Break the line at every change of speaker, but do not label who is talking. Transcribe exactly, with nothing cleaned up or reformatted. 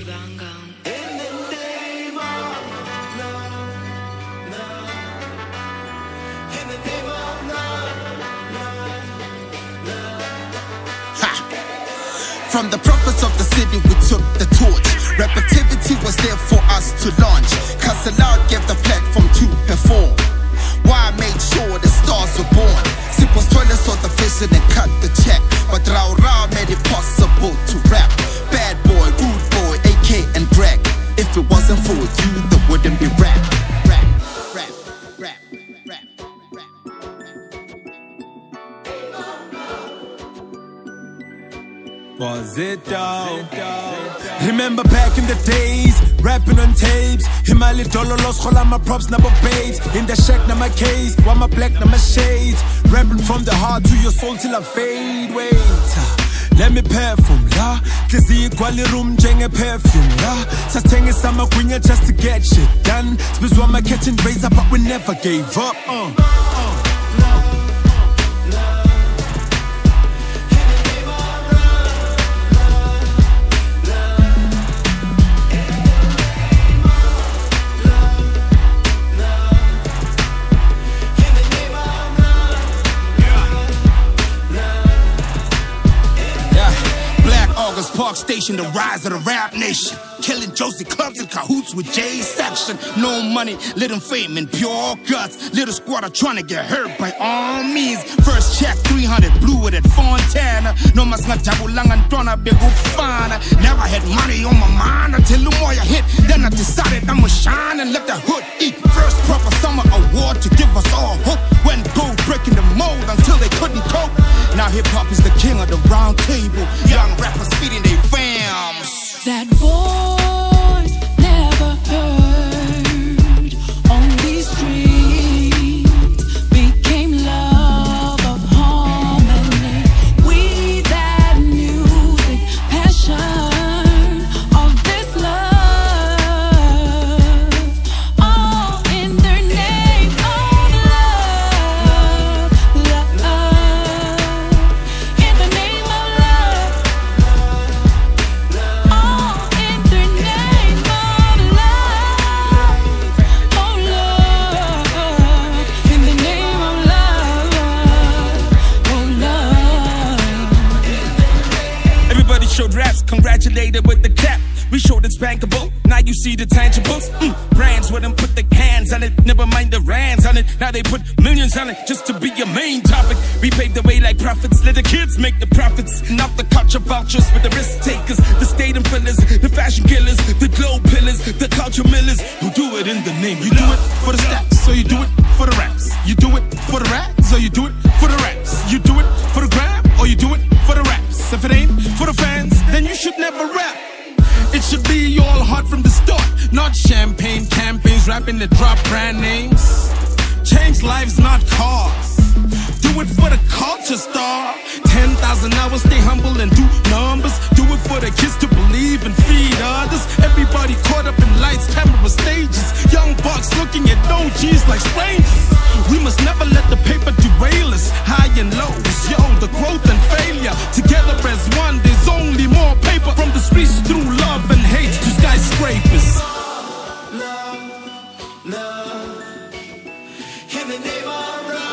From the prophets of the city we took the torch. Repetitivity was there for us to launch. Cause the Lord gave the platform to perform. Why I made sure the stars were born. Simple toilet saw the vision and cut the check. But Rao Rao made it possible to rap. Bad boy, rude boy, A K and Greg. If it wasn't for you, there wouldn't be rap. Rap, rap, rap, rap, rap.
Was it down? Remember back in the days, rapping on tapes. Himali Dololos, Hola my props, number babes. In the shack, na my case, while my black, na my shades. Rapping from the heart to your soul till I fade. Wait, let me perfume la. Kizi quali room, jenge perfume la. Sastenge sama queen just to get shit done. Spins one my catching razor, but we never gave up. Uh, uh.
Park Station, the rise of the rap nation. Killing Josie clubs in cahoots with Jay's section. No money, little fame and pure guts. Little squatter trying to get hurt by all means. First check, three hundred, blew it at Fontana. No mas ngajabulanga ntwana begufana. Never had money on my mind until Lumoya hit. Then I decided I'ma shine and let the hood eat. First proper summer award to give us all hope. When gold breaking the mold until they couldn't cope. Now hip-hop is the king of the round table. Young rappers feeding their fams.
That voice never heard on these streets became love of harmony. We that music, passion of this love, all in the name of love, love, in the name of love.
Showed raps, congratulated with the cap. We showed it's bankable, now you see the tangibles. Mm, brands where them put their hands on it, never mind the rands on it. Now they put millions on it just to be your main topic. We paved the way like prophets, let the kids make the profits. Not the culture vultures, but the risk takers, the stadium fillers, the fashion killers, the globe pillars, the culture millers who do it in the name.
You do it for the stats, so you do it for the raps. You do it for the raps, or you do it for the raps. You do it for the grab, or you do it for the raps. If it ain't for the fans, then you should never rap. It should be all hard from the start, not champagne campaigns, rapping that drop brand names. Change lives, not cars. Do it for the culture star. ten thousand hours, stay humble and do numbers. Do it for the kids to believe and feed others. Everybody caught up in lights, camera, stages. Young bucks looking at O Gs like strangers. We must never let the paper derail us. High and lows, yo, the growth and failure. Together as one, there's only more paper. From the streets through love and hate to skyscrapers. Love, love, in the name of love.